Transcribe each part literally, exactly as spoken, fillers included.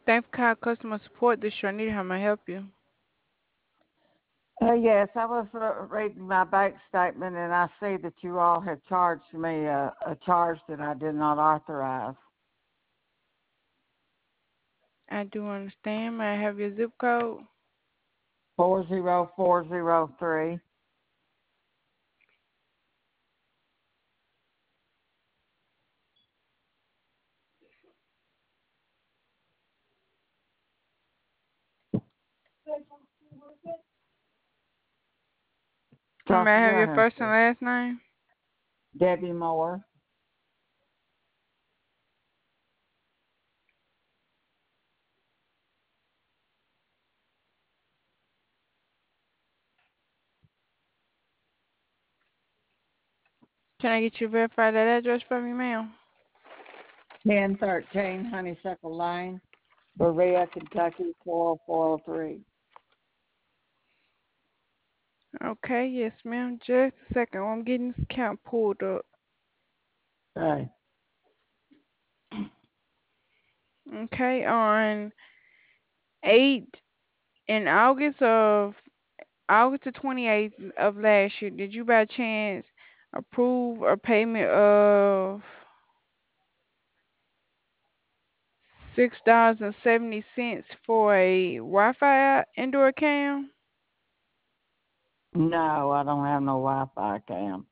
Thank you for customer support. This is Sharnita. How may I help you? Uh, yes, I was uh, reading my bank statement and I see that you all have charged me a, a charge that I did not authorize. I do understand. May I have your zip code? four zero four zero three. And may Talking I to have your her, first and last name? Debbie Moore. Can I get you to verify that address for me, ma'am? ten thirteen Honeysuckle Lane, Berea, Kentucky, four oh four oh three. Okay, yes, ma'am. Just a second. I'm getting this account pulled up. Okay. Okay, on eight in August of August the twenty-eighth of last year, did you by chance approve a payment of six dollars and seventy cents for a Wi-Fi indoor cam? No, I don't have no Wi-Fi cam.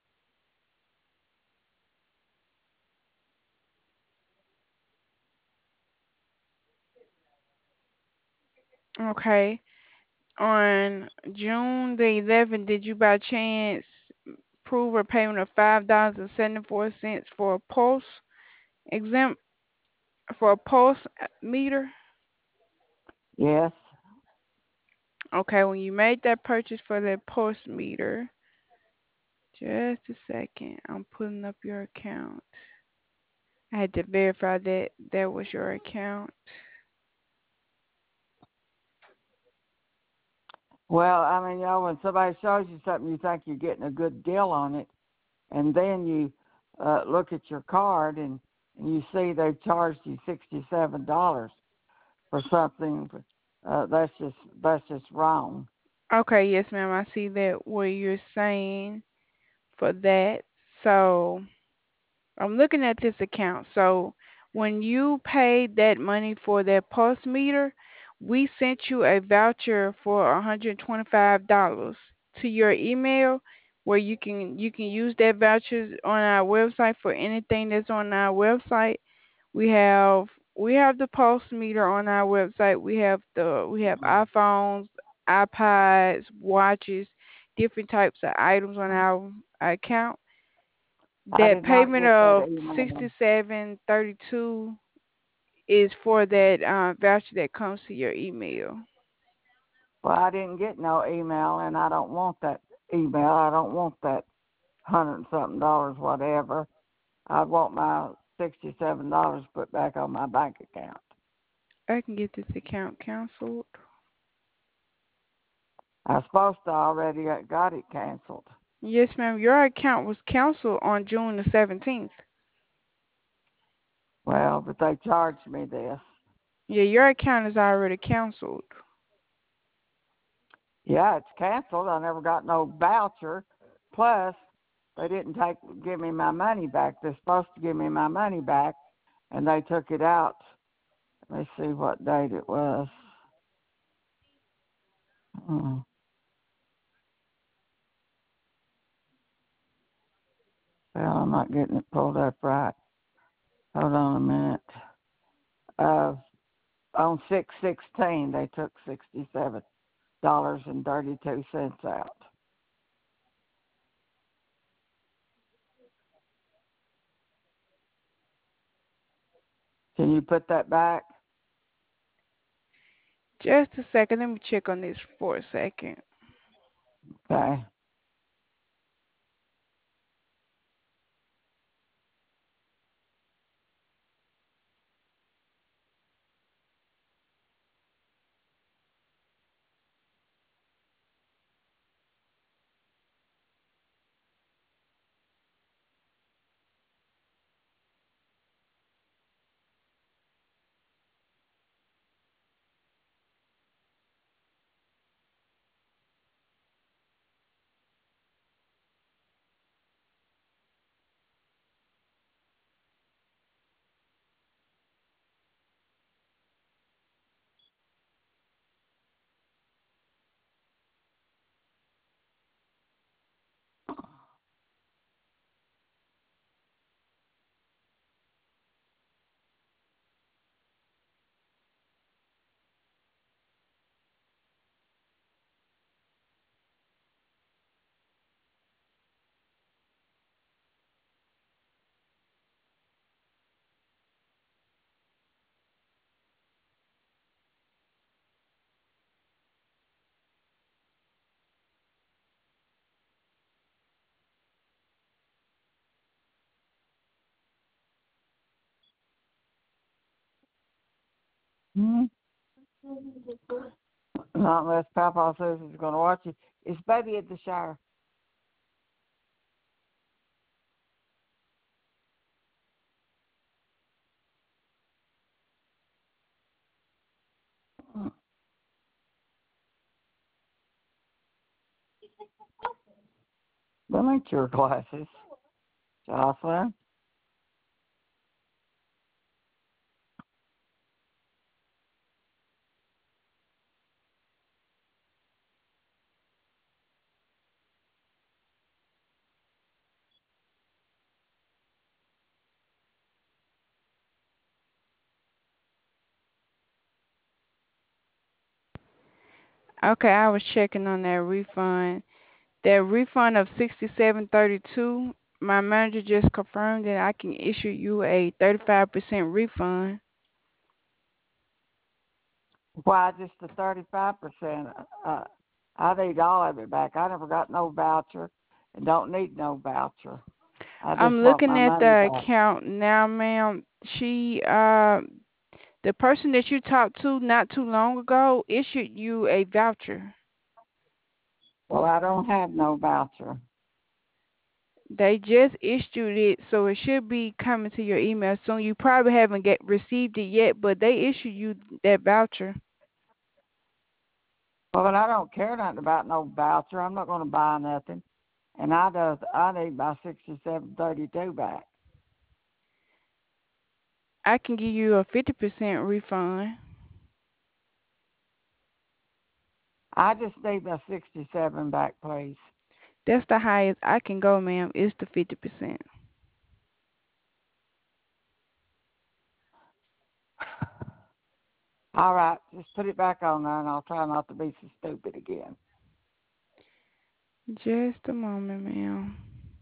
Okay. On June the eleventh, did you by chance approve a payment of five dollars and seventy-four cents for a pulse exempt for a pulse meter? Yes. Okay, when you made that purchase for that pulse meter, just a second, I'm pulling up your account. I had to verify that that was your account. Well, I mean, you know, when somebody shows you something, you think you're getting a good deal on it, and then you uh, look at your card and, and you see they've charged you sixty-seven dollars for something. Uh, that's just that's just wrong. Okay, yes, ma'am. I see that what you're saying for that. So I'm looking at this account. So when you paid that money for that pulse meter, we sent you a voucher for one hundred twenty-five dollars to your email where you can you can use that voucher on our website for anything that's on our website. We have we have the pulse meter on our website. We have the we have iPhones, iPods, watches, different types of items on our account. I That did not payment get that of email. sixty seven thirty two is for that uh, voucher that comes to your email. Well, I didn't get no email, and I don't want that email. I don't want that hundred and something dollars, whatever. I want my sixty-seven dollars put back on my bank account. I can get this account canceled. I supposed to already got it canceled. Yes, ma'am. Your account was canceled on June the seventeenth. Well, but they charged me this. Yeah, your account is already canceled. Yeah, it's canceled. I never got no voucher. Plus, they didn't take give me my money back. They're supposed to give me my money back, and they took it out. Let me see what date it was. Hmm. Well, I'm not getting it pulled up right. Hold on a minute. Uh, on six sixteen, they took sixty-seven dollars and thirty-two cents out. Can you put that back? Just a second. Let me check on this for a second. Okay. Hmm. Not unless Papa says he's going to watch it. Is baby at the shower? Them ain't your glasses, Jocelyn. Okay, I was checking on that refund. That refund of sixty-seven thirty-two, my manager just confirmed that I can issue you a thirty-five percent refund. Why just the thirty-five percent? Uh, I need all of it back. I never got no voucher and don't need no voucher. I just I'm want looking my at money the back. account now, ma'am. She, uh, the person that you talked to not too long ago issued you a voucher. Well, I don't have no voucher. They just issued it, so it should be coming to your email soon. You probably haven't get received it yet, but they issued you that voucher. Well, but I don't care nothing about no voucher. I'm not going to buy nothing. And I does I need my sixty-seven thirty-two back. I can give you a fifty percent refund. I just need my sixty-seven back, please. That's the highest I can go, ma'am. It's the fifty percent. All right, just put it back on there, and I'll try not to be so stupid again. Just a moment, ma'am.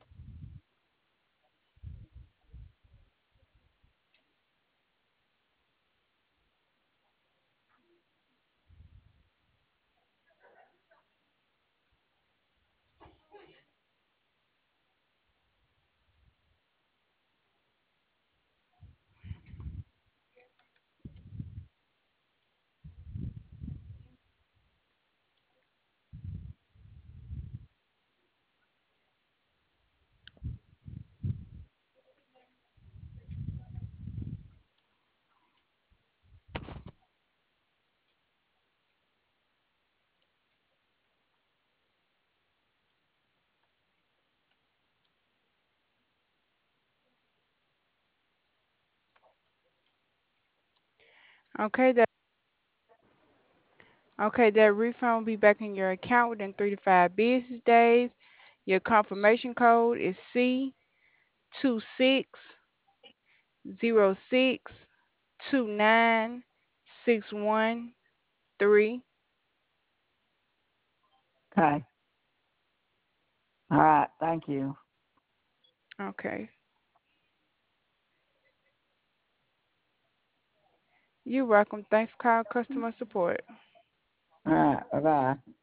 Okay, that okay, that refund will be back in your account within three to five business days. Your confirmation code is C two six zero six two nine six one three. Okay. All right. Thank you. Okay. You're welcome. Thanks for calling customer support. All right. Bye bye.